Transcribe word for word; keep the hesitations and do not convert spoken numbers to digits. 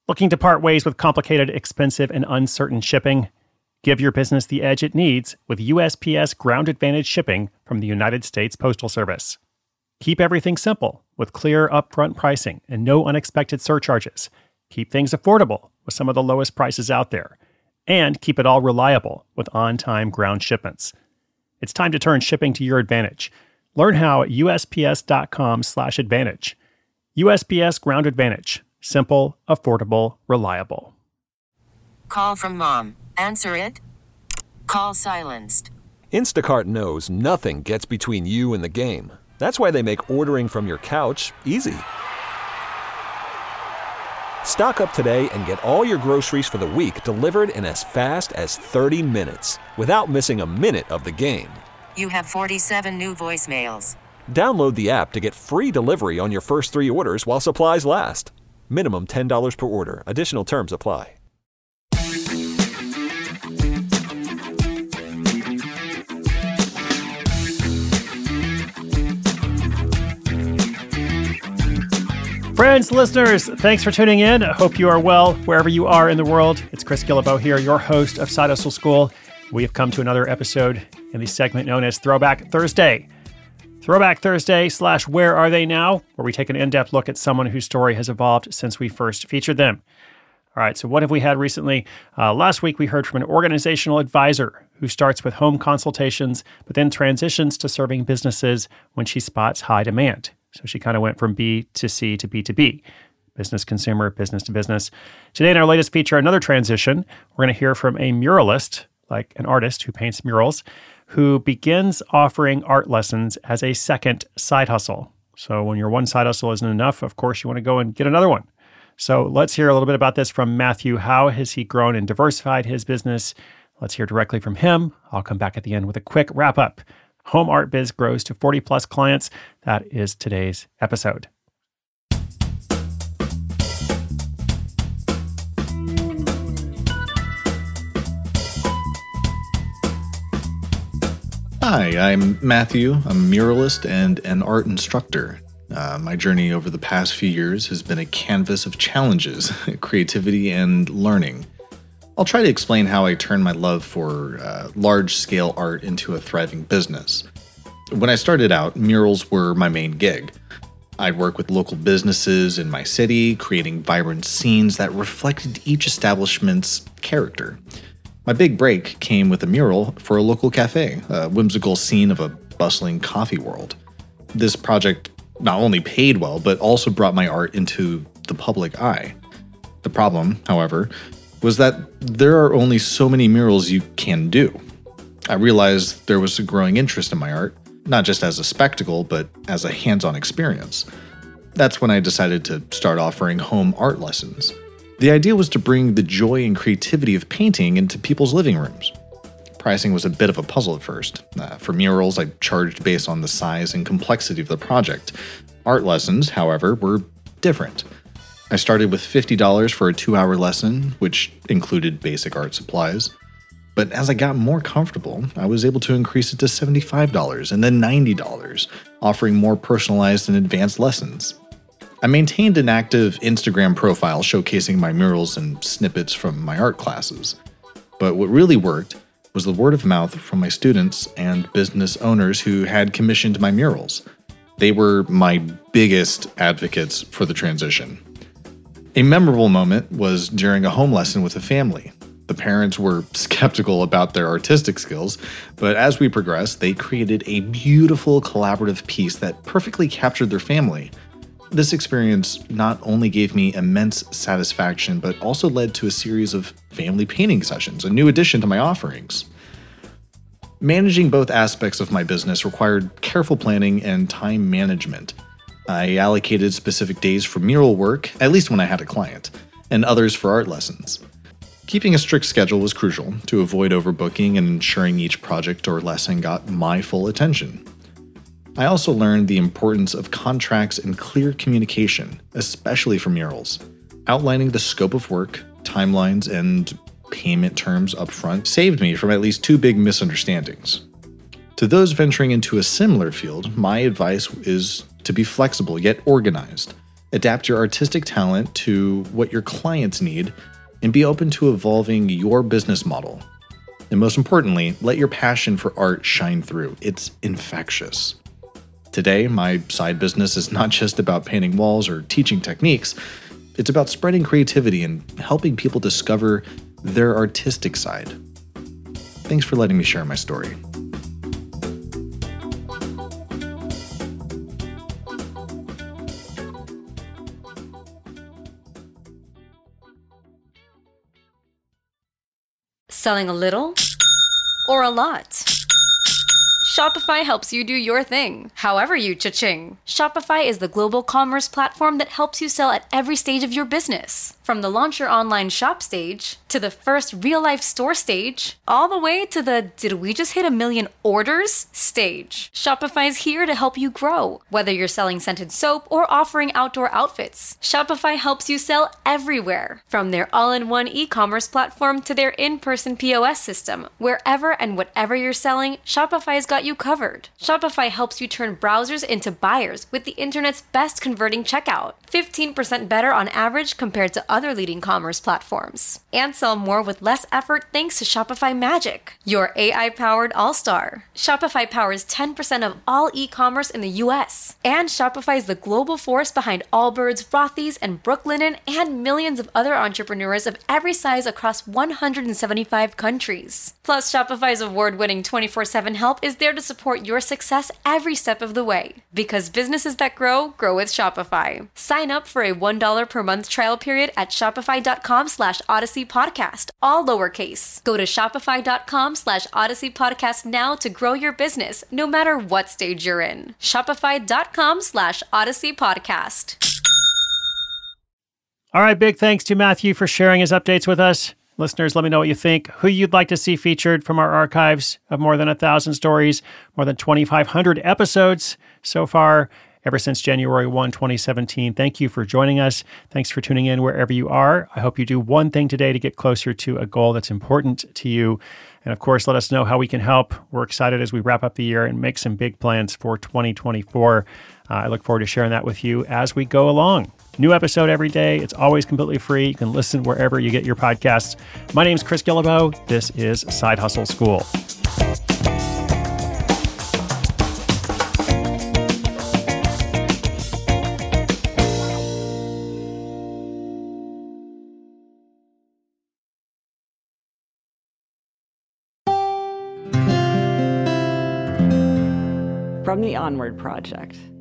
Looking to part ways with complicated, expensive, and uncertain shipping? Give your business the edge it needs with U S P S Ground Advantage shipping from the United States Postal Service. Keep everything simple with clear upfront pricing and no unexpected surcharges. Keep things affordable with some of the lowest prices out there. And keep it all reliable with on-time ground shipments. It's time to turn shipping to your advantage. Learn how at USPS.com slash advantage. U S P S Ground Advantage. Simple, affordable, reliable. Call from mom. Answer it. Call silenced. Instacart knows nothing gets between you and the game. That's why they make ordering from your couch easy. Stock up today and get all your groceries for the week delivered in as fast as thirty minutes without missing a minute of the game. You have forty-seven new voicemails. Download the app to get free delivery on your first three orders while supplies last. Minimum ten dollars per order. Additional terms apply. Friends, listeners, thanks for tuning in. I hope you are well wherever you are in the world. It's Chris Guillebeau here, your host of Side Hustle School. We have come to another episode in the segment known as Throwback Thursday. Throwback Thursday slash Where Are They Now, where we take an in-depth look at someone whose story has evolved since we first featured them. All right, so what have we had recently? Uh, last week, we heard from an organizational advisor who starts with home consultations, but then transitions to serving businesses when she spots high demand. So she kind of went from B to C to B to B, business consumer, business to business. Today in our latest feature, another transition, we're going to hear from a muralist, like an artist who paints murals, who begins offering art lessons as a second side hustle. So when your one side hustle isn't enough, of course, you want to go and get another one. So let's hear a little bit about this from Matthew. How has he grown and diversified his business? Let's hear directly from him. I'll come back at the end with a quick wrap up. Home Art Biz grows to forty plus clients. That is today's episode. Hi, I'm Matthew. I'm a muralist and an art instructor. Uh, my journey over the past few years has been a canvas of challenges, creativity, and learning. I'll try to explain how I turned my love for uh, large-scale art into a thriving business. When I started out, murals were my main gig. I'd work with local businesses in my city, creating vibrant scenes that reflected each establishment's character. My big break came with a mural for a local cafe, a whimsical scene of a bustling coffee world. This project not only paid well, but also brought my art into the public eye. The problem, however, was that there are only so many murals you can do. I realized there was a growing interest in my art, not just as a spectacle, but as a hands-on experience. That's when I decided to start offering home art lessons. The idea was to bring the joy and creativity of painting into people's living rooms. Pricing was a bit of a puzzle at first. Uh, for murals, I charged based on the size and complexity of the project. Art lessons, however, were different. I started with fifty dollars for a two-hour lesson, which included basic art supplies. But as I got more comfortable, I was able to increase it to seventy-five dollars and then ninety dollars, offering more personalized and advanced lessons. I maintained an active Instagram profile showcasing my murals and snippets from my art classes. But what really worked was the word of mouth from my students and business owners who had commissioned my murals. They were my biggest advocates for the transition. A memorable moment was during a home lesson with a family. The parents were skeptical about their artistic skills, but as we progressed, they created a beautiful collaborative piece that perfectly captured their family. This experience not only gave me immense satisfaction, but also led to a series of family painting sessions, a new addition to my offerings. Managing both aspects of my business required careful planning and time management. I allocated specific days for mural work, at least when I had a client, and others for art lessons. Keeping a strict schedule was crucial to avoid overbooking and ensuring each project or lesson got my full attention. I also learned the importance of contracts and clear communication, especially for murals. Outlining the scope of work, timelines, and payment terms upfront saved me from at least two big misunderstandings. To those venturing into a similar field, my advice is to be flexible yet organized. Adapt your artistic talent to what your clients need, and be open to evolving your business model. And most importantly, let your passion for art shine through. It's infectious. Today, my side business is not just about painting walls or teaching techniques. It's about spreading creativity and helping people discover their artistic side. Thanks for letting me share my story. Selling a little or a lot? Shopify helps you do your thing, however you cha-ching. Shopify is the global commerce platform that helps you sell at every stage of your business. From the launch your online shop stage, to the first real-life store stage, all the way to the did we just hit a million orders stage. Shopify is here to help you grow. Whether you're selling scented soap or offering outdoor outfits, Shopify helps you sell everywhere. From their all-in-one e-commerce platform to their in-person P O S system, wherever and whatever you're selling, Shopify's got you covered. Shopify helps you turn browsers into buyers with the internet's best converting checkout. fifteen percent better on average compared to other leading commerce platforms. And sell more with less effort thanks to Shopify Magic, your A I-powered all-star. Shopify powers ten percent of all e-commerce in the U S. And Shopify is the global force behind Allbirds, Rothy's, and Brooklinen, and millions of other entrepreneurs of every size across one hundred seventy-five countries. Plus, Shopify's award-winning twenty-four seven help is there to support your success every step of the way. Because businesses that grow, grow with Shopify. Sign up for a one dollar per month trial period at shopify.com slash Odyssey Podcast, all lowercase. Go to shopify.com slash Odyssey Podcast now to grow your business, no matter what stage you're in. Shopify.com slash Odyssey Podcast. All right, big thanks to Matthew for sharing his updates with us. Listeners, let me know what you think, who you'd like to see featured from our archives of more than a thousand stories, more than twenty-five hundred episodes so far, ever since January first, twenty seventeen. Thank you for joining us. Thanks for tuning in wherever you are. I hope you do one thing today to get closer to a goal that's important to you. And of course, let us know how we can help. We're excited as we wrap up the year and make some big plans for twenty twenty-four. Uh, I look forward to sharing that with you as we go along. New episode every day. It's always completely free. You can listen wherever you get your podcasts. My name's Chris Guillebeau. This is Side Hustle School. From the Onward Project.